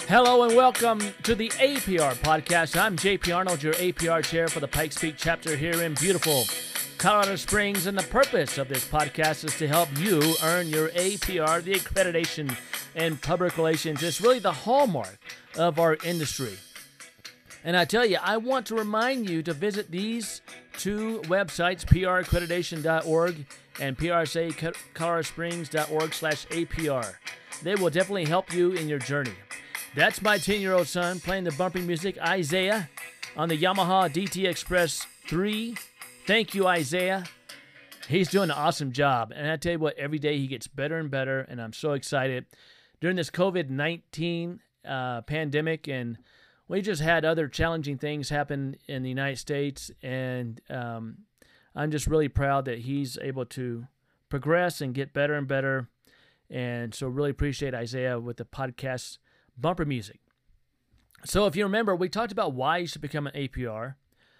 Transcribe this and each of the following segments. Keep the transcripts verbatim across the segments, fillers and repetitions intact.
Hello and welcome to the A P R podcast. I'm J P Arnold, your A P R chair for the Pikes Peak chapter here in beautiful Colorado Springs. And the purpose of this podcast is to help you earn your A P R, the accreditation in public relations. It's really the hallmark of our industry. And I tell you, I want to remind you to visit these two websites, P R accreditation dot org and P R S A Colorado Springs dot org slash A P R. They will definitely help you in your journey. That's my ten-year-old son playing the bumping music, Isaiah, on the Yamaha D T Express three. Thank you, Isaiah. He's doing an awesome job. And I tell you what, every day he gets better and better, and I'm so excited. During this covid nineteen uh, pandemic, and we just had other challenging things happen in the United States, and um, I'm just really proud that he's able to progress and get better and better. And so really appreciate Isaiah with the podcast bumper music. So if you remember, we talked about why you should become an A P R,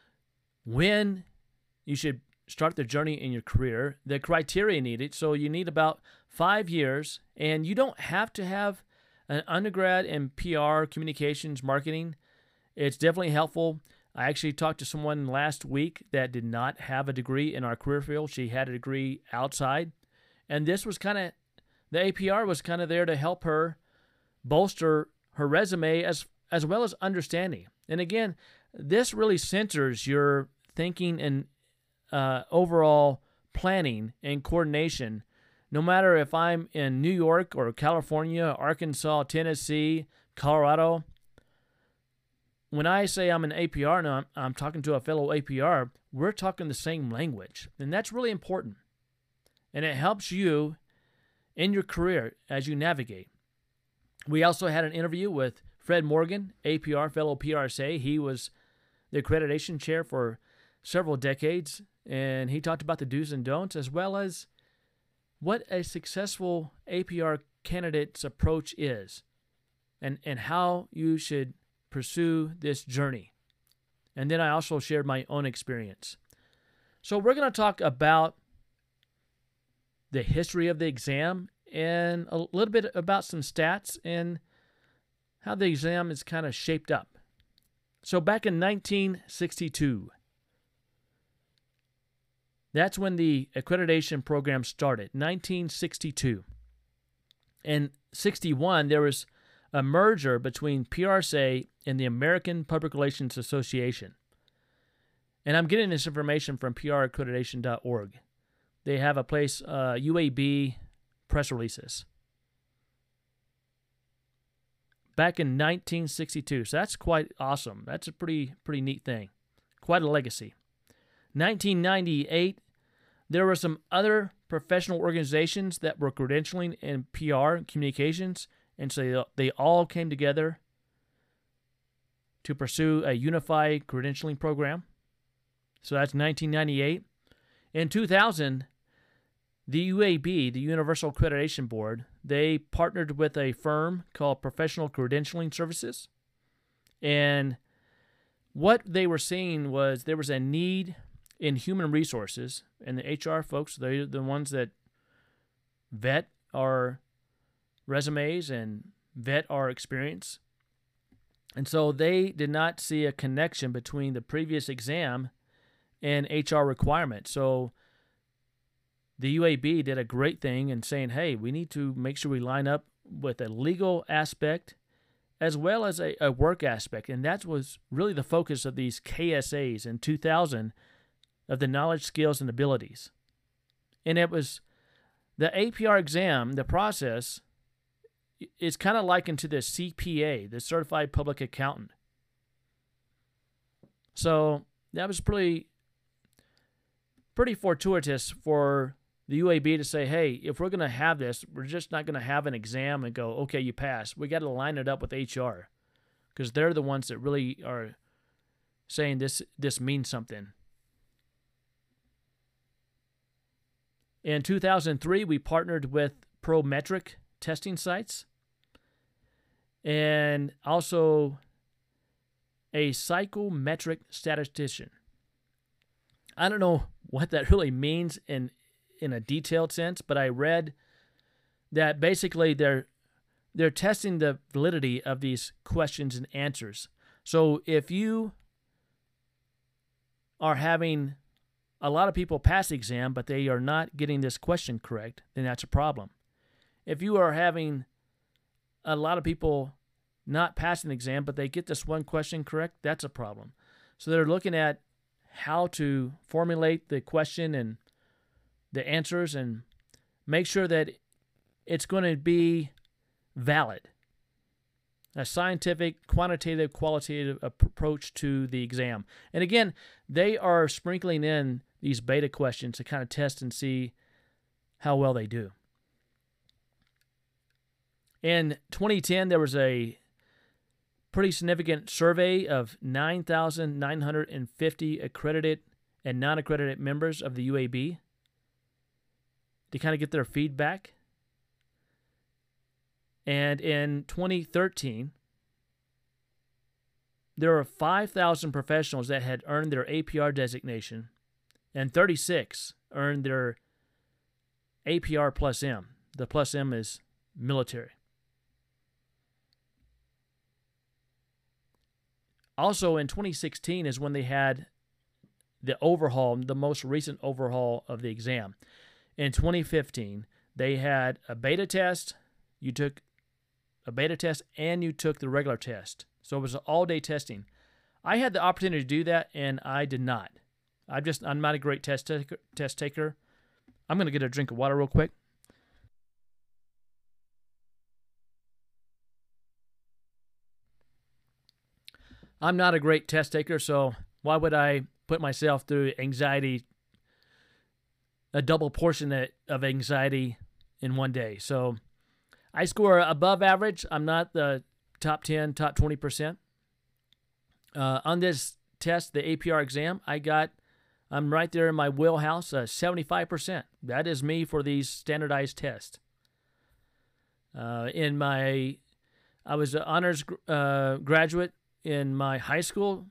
when you should start the journey in your career, the criteria needed. So you need about five years, and you don't have to have an undergrad in P R, communications, marketing. It's definitely helpful. I actually talked to someone last week that did not have a degree in our career field. She had a degree outside, and this was kind of, the A P R was kind of there to help her bolster her resume as as well as understanding. And again, this really centers your thinking and uh, overall planning and coordination. No matter if I'm in New York or California, Arkansas, Tennessee, Colorado, when I say I'm an A P R and I'm, I'm talking to a fellow A P R, we're talking the same language. And that's really important. And it helps you in your career as you navigate. We also had an interview with Fred Morgan, A P R, fellow P R S A. He was the accreditation chair for several decades, and he talked about the do's and don'ts, as well as what a successful A P R candidate's approach is, and, and how you should pursue this journey. And then I also shared my own experience. So we're going to talk about the history of the exam and a little bit about some stats and how the exam is kind of shaped up. So back in nineteen sixty-two, that's when the accreditation program started, nineteen sixty-two. In sixty-one, there was a merger between P R S A and the American Public Relations Association. And I'm getting this information from P R accreditation dot org. They have a place, uh, U A B press releases. Back in nineteen sixty-two. So that's quite awesome. That's a pretty pretty neat thing. Quite a legacy. nineteen ninety-eight, there were some other professional organizations that were credentialing in P R and communications, and so they all came together to pursue a unified credentialing program. So that's nineteen ninety-eight. In two thousand, the U A B, the Universal Accreditation Board, they partnered with a firm called Professional Credentialing Services. And what they were seeing was there was a need in human resources, and the H R folks, they're the ones that vet our resumes and vet our experience. And so they did not see a connection between the previous exam and H R requirements. So the U A B did a great thing in saying, hey, we need to make sure we line up with a legal aspect as well as a, a work aspect. And that was really the focus of these K S As in two thousand, of the knowledge, skills, and abilities. And it was the A P R exam, the process is kind of likened to the C P A, the Certified Public Accountant. So that was pretty, pretty fortuitous for the U A B to say, hey, if we're going to have this, we're just not going to have an exam and go, okay, you pass. We got to line it up with H R, because they're the ones that really are saying this this means something. In two thousand three, we partnered with Prometric testing sites and also a psychometric statistician. I don't know what that really means in in a detailed sense, but I read that basically they're they're testing the validity of these questions and answers. So if you are having a lot of people pass the exam, but they are not getting this question correct, then that's a problem. If you are having a lot of people not passing the exam, but they get this one question correct, that's a problem. So they're looking at how to formulate the question and the answers and make sure that it's going to be valid. A scientific, quantitative, qualitative approach to the exam. And again, they are sprinkling in these beta questions to kind of test and see how well they do. In twenty ten, there was a pretty significant survey of nine thousand nine hundred fifty accredited and non-accredited members of the U A B to kind of get their feedback. And in twenty thirteen, there were five thousand professionals that had earned their A P R designation, and thirty-six earned their A P R plus M. The plus M is military. Also, in twenty sixteen is when they had the overhaul, the most recent overhaul of the exam. In twenty fifteen, they had a beta test. You took a beta test and you took the regular test. So it was all-day testing. I had the opportunity to do that, and I did not. I just I'm not a great test taker, test taker. I'm going to get a drink of water real quick. I'm not a great test taker, so why would I put myself through anxiety, a double portion of anxiety in one day? So I score above average. I'm not the top ten, top twenty percent. Uh, on this test, the A P R exam, I got, I'm right there in my wheelhouse, uh, seventy-five percent. That is me for these standardized tests. Uh, in my, I was an honors uh, graduate in my high school,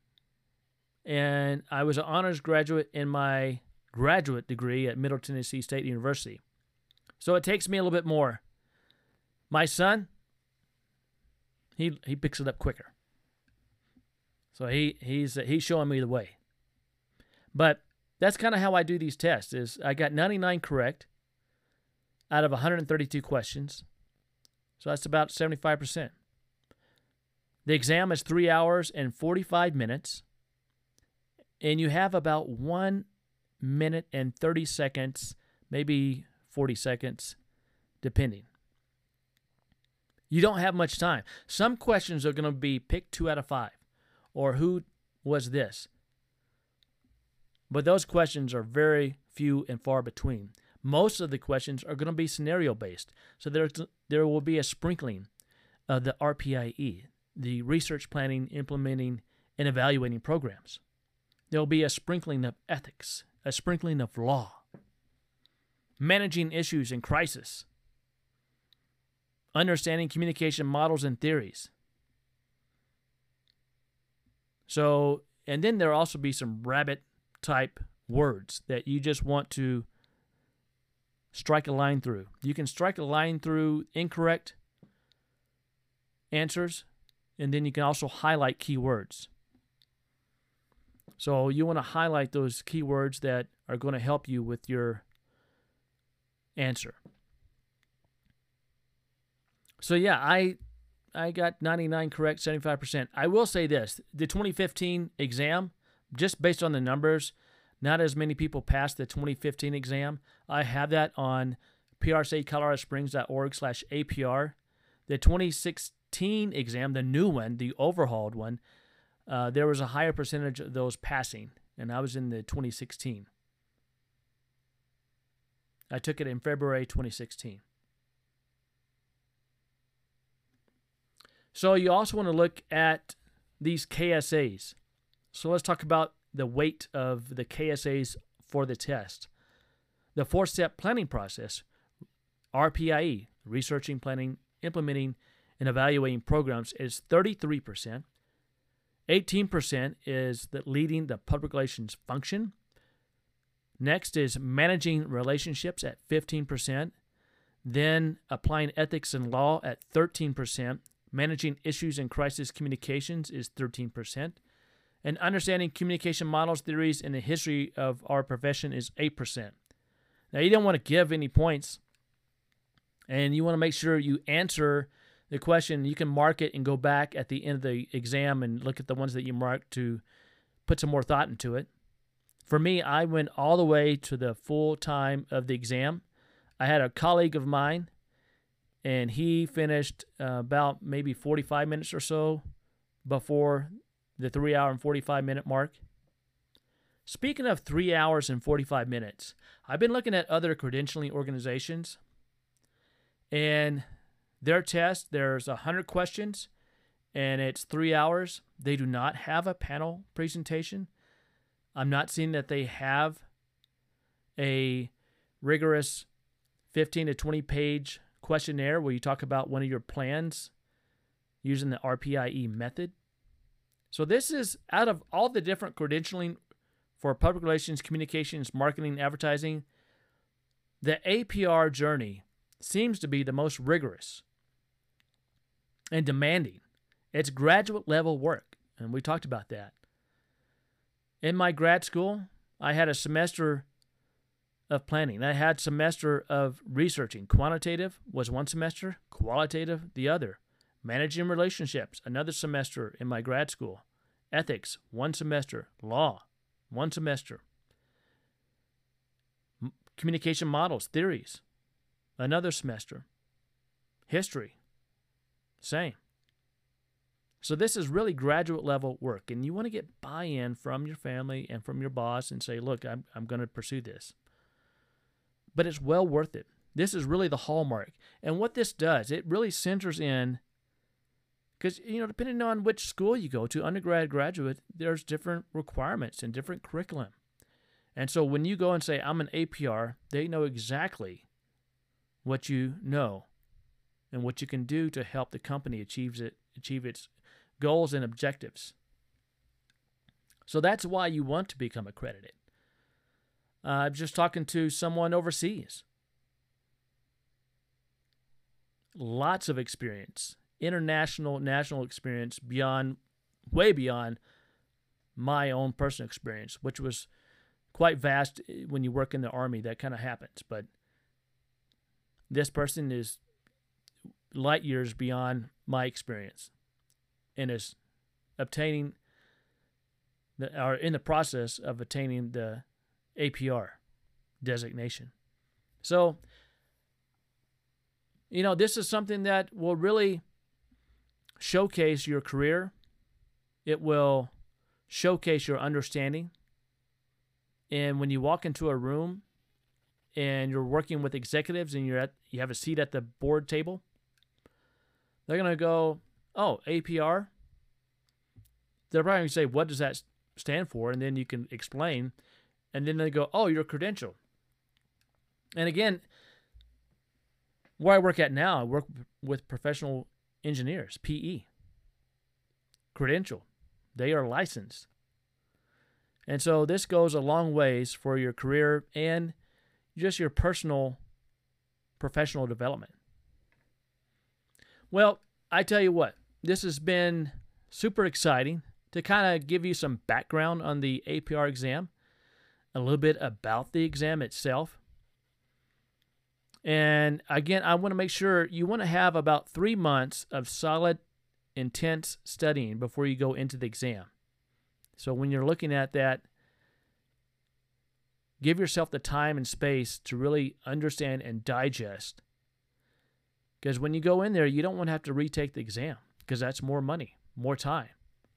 and I was an honors graduate in my graduate degree at Middle Tennessee State University. So it takes me a little bit more. My son, he he picks it up quicker. So he he's he's showing me the way. But that's kind of how I do these tests. Is I got ninety-nine correct out of one hundred thirty-two questions. So that's about seventy-five percent. The exam is three hours and forty-five minutes, and you have about one minute and thirty seconds, maybe forty seconds, depending. You don't have much time. Some questions are going to be pick two out of five, or who was this? But those questions are very few and far between. Most of the questions are going to be scenario-based, so there, there will be a sprinkling of the R P I E, the research planning, implementing, and evaluating programs. There will be a sprinkling of ethics, a sprinkling of law, managing issues in crisis, understanding communication models and theories. So, and then there'll also be some rabbit-type words that you just want to strike a line through. You can strike a line through incorrect answers, and then you can also highlight keywords. So you want to highlight those keywords that are going to help you with your answer. So yeah, I I got ninety-nine correct, seventy-five percent. I will say this, the twenty fifteen exam, just based on the numbers, not as many people passed the twenty fifteen exam. I have that on P R C Colorado Springs dot org slash A P R. The twenty sixteen exam, the new one, the overhauled one, uh, there was a higher percentage of those passing, and I was in the twenty sixteen. I took it in February twenty sixteen. So you also want to look at these K S As. So let's talk about the weight of the K S As for the test. The four-step planning process, R P I E, researching, planning, implementing, and evaluating programs, is thirty-three percent. eighteen percent is the leading the public relations function. Next is managing relationships at fifteen percent. Then applying ethics and law at thirteen percent. Managing issues and crisis communications is thirteen percent. And understanding communication models, theories, and the history of our profession is eight percent. Now, you don't want to give any points, and you want to make sure you answer the question. You can mark it and go back at the end of the exam and look at the ones that you marked to put some more thought into it. For me, I went all the way to the full time of the exam. I had a colleague of mine, and he finished uh, about maybe forty-five minutes or so before the three hour and forty-five minute mark. Speaking of three hours and forty-five minutes, I've been looking at other credentialing organizations, and their test, there's one hundred questions, and it's three hours. They do not have a panel presentation. I'm not seeing that they have a rigorous fifteen to twenty page questionnaire where you talk about one of your plans using the R P I E method. So this is, out of all the different credentialing for public relations, communications, marketing, advertising, the A P R journey seems to be the most rigorous and demanding. It's graduate level work, and we talked about that. In my grad school, I had a semester of planning. I had a semester of researching. Quantitative was one semester, qualitative the other. Managing relationships, another semester in my grad school. Ethics, one semester. Law, one semester. M- communication models, theories, another semester. History, same. So this is really graduate level work, and you want to get buy-in from your family and from your boss and say, look, I'm, I'm going to pursue this. But it's well worth it. This is really the hallmark. And what this does, it really centers in, because, you know, depending on which school you go to, undergrad, graduate, there's different requirements and different curriculum. And so when you go and say, I'm an A P R, they know exactly what you know and what you can do to help the company achieve it, achieve its goals and objectives. So that's why you want to become accredited. Uh, I'm just talking to someone overseas. Lots of experience, international, national experience beyond, way beyond my own personal experience, which was quite vast. When you work in the Army, that kind of happens. But this person is light years beyond my experience and is obtaining, the, or in the process of attaining the A P R designation. So, you know, this is something that will really showcase your career. It will showcase your understanding. And when you walk into a room and you're working with executives and you're at, you have a seat at the board table, they're going to go, oh, A P R? They're probably going to say, what does that stand for? And then you can explain. And then they go, oh, you're credentialed. And again, where I work at now, I work with professional engineers, P E. Credentialed. They are licensed. And so this goes a long ways for your career and just your personal professional development. Well, I tell you what, this has been super exciting to kind of give you some background on the A P R exam, a little bit about the exam itself. And again, I want to make sure you want to have about three months of solid, intense studying before you go into the exam. So when you're looking at that, give yourself the time and space to really understand and digest. Because when you go in there, you don't want to have to retake the exam because that's more money, more time.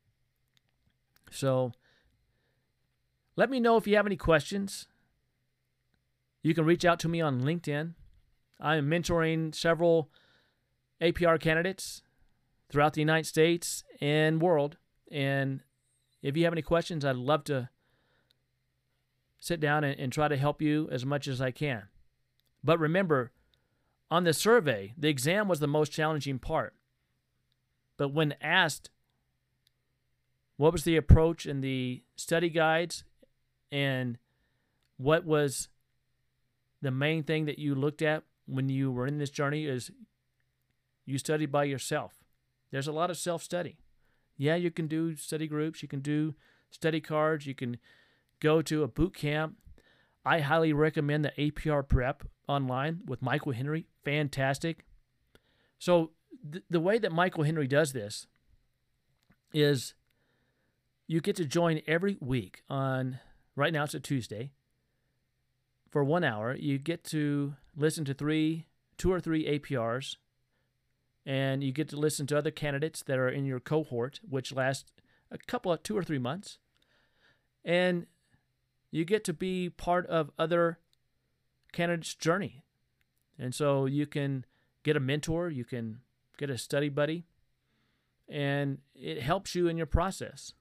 So let me know if you have any questions. You can reach out to me on LinkedIn. I am mentoring several A P R candidates throughout the United States and world. And if you have any questions, I'd love to sit down and, and try to help you as much as I can. But remember, on the survey, the exam was the most challenging part. But when asked what was the approach in the study guides and what was the main thing that you looked at when you were in this journey is you study by yourself. There's a lot of self-study. Yeah, you can do study groups. You can do study cards. You can go to a boot camp. I highly recommend the A P R Prep online with Michael Henry. Fantastic. So th- the way that Michael Henry does this is you get to join every week on, right now it's a Tuesday, for one hour. You get to listen to three, two or three A P Rs, and you get to listen to other candidates that are in your cohort, which lasts a couple of two or three months. And you get to be part of other candidates' journey. And so you can get a mentor, you can get a study buddy, and it helps you in your process.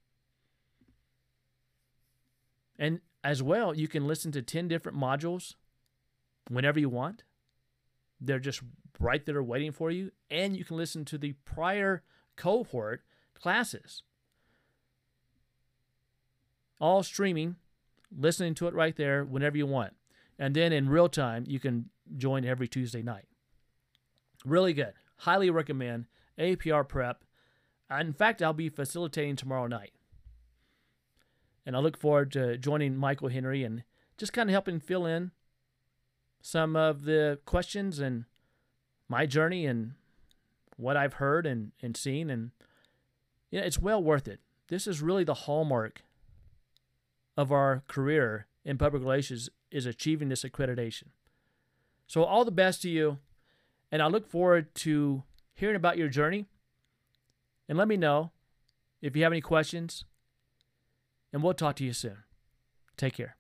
And as well, you can listen to ten different modules whenever you want. They're just right there waiting for you. And you can listen to the prior cohort classes. All streaming, listening to it right there whenever you want. And then in real time, you can join every Tuesday night. Really good. Highly recommend A P R Prep. In fact, I'll be facilitating tomorrow night. And I look forward to joining Michael Henry and just kind of helping fill in some of the questions and my journey and what I've heard and, and seen. And you know, it's well worth it. This is really the hallmark of our career in public relations, is achieving this accreditation. So all the best to you. And I look forward to hearing about your journey. And let me know if you have any questions. And we'll talk to you soon. Take care.